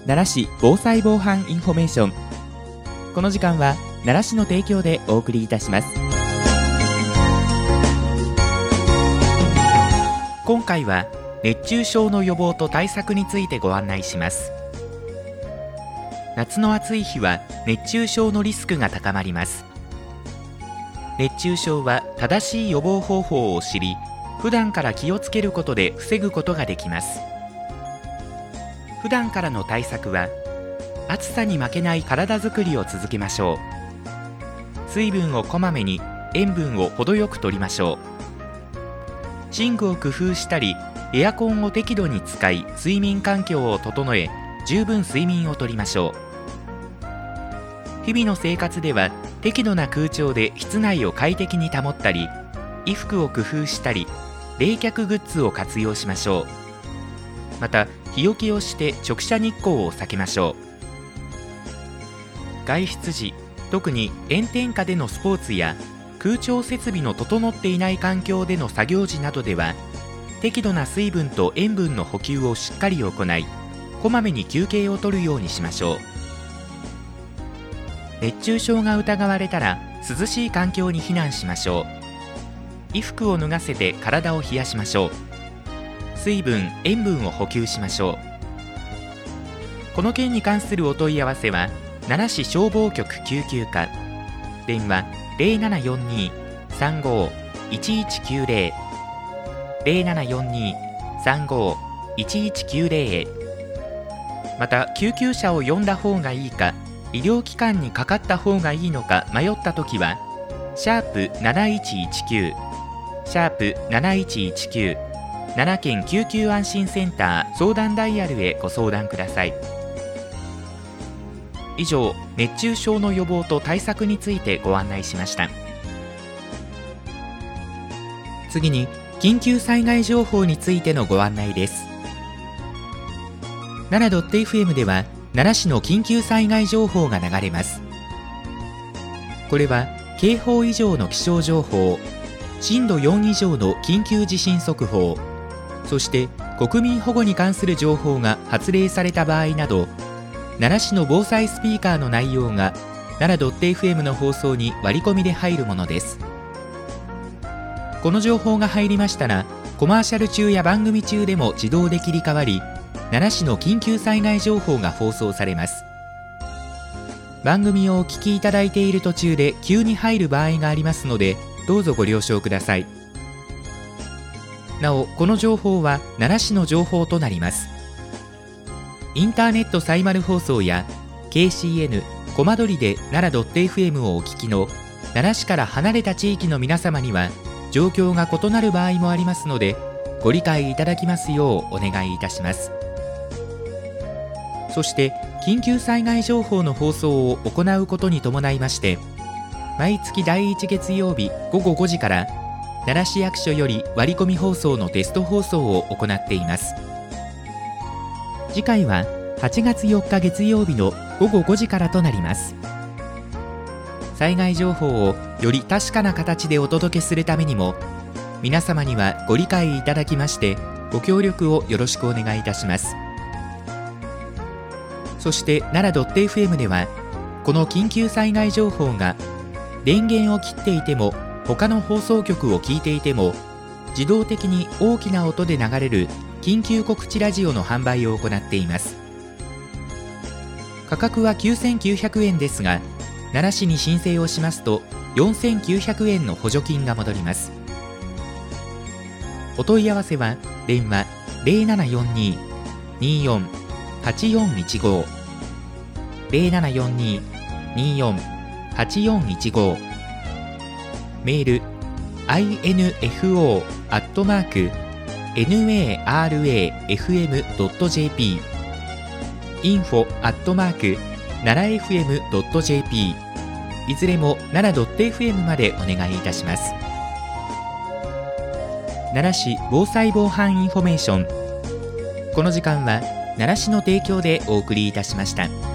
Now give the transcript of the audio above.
奈良市防災防犯インフォメーション。この時間は奈良市の提供でお送りいたします。今回は熱中症の予防と対策についてご案内します。夏の暑い日は熱中症のリスクが高まります。熱中症は正しい予防方法を知り、普段から気をつけることで防ぐことができます。普段からの対策は、暑さに負けない体づくりを続けましょう。水分をこまめに、塩分を程よく摂りましょう。寝具を工夫したり、エアコンを適度に使い、睡眠環境を整え、十分睡眠をとりましょう。日々の生活では、適度な空調で室内を快適に保ったり、衣服を工夫したり、冷却グッズを活用しましょう。また、日よけをして直射日光を避けましょう。外出時、特に炎天下でのスポーツや空調設備の整っていない環境での作業時などでは、適度な水分と塩分の補給をしっかり行い、こまめに休憩を取るようにしましょう。熱中症が疑われたら、涼しい環境に避難しましょう。衣服を脱がせて体を冷やしましょう。水分・塩分を補給しましょう。この件に関するお問い合わせは、奈良市消防局救急課、電話 0742-35-1190 0742-35-1190 へ。また、救急車を呼んだ方がいいか、医療機関にかかった方がいいのか迷ったときは、#7119 #7119 奈良県救急安心センター相談ダイヤルへご相談ください。以上、熱中症の予防と対策についてご案内しました。次に、緊急災害情報についてのご案内です。奈良 .fm では、奈良市の緊急災害情報が流れます。これは、警報以上の気象情報、震度4以上の緊急地震速報、そして国民保護に関する情報が発令された場合など、奈良市の防災スピーカーの内容が奈良 .fm の放送に割り込みで入るものです。この情報が入りましたら、コマーシャル中や番組中でも自動で切り替わり、奈良市の緊急災害情報が放送されます。番組をお聞きいただいている途中で急に入る場合がありますので、どうぞご了承ください。なお、この情報は奈良市の情報となります。インターネットサイマル放送や KCN コマドリで奈良 .fm をお聞きの奈良市から離れた地域の皆様には、状況が異なる場合もありますので、ご理解いただきますようお願いいたします。そして、緊急災害情報の放送を行うことに伴いまして、毎月第1月曜日午後5時から奈良市役所より割り込み放送のテスト放送を行っています。次回は8月4日月曜日の午後5時からとなります。災害情報をより確かな形でお届けするためにも、皆様にはご理解いただきましてご協力をよろしくお願いいたします。そして奈良 .fm では、この緊急災害情報が電源を切っていても、他の放送局を聞いていても、自動的に大きな音で流れる緊急告知ラジオの販売を行っています。価格は9900円ですが、奈良市に申請をしますと4900円の補助金が戻ります。お問い合わせは電話 0742-24-8415 0742-24-8415、メール info@narafm.jp info@narafm.jp、 いずれも奈良 .fm までお願いいたします。奈良市防災防犯インフォメーション。この時間は奈良市の提供でお送りいたしました。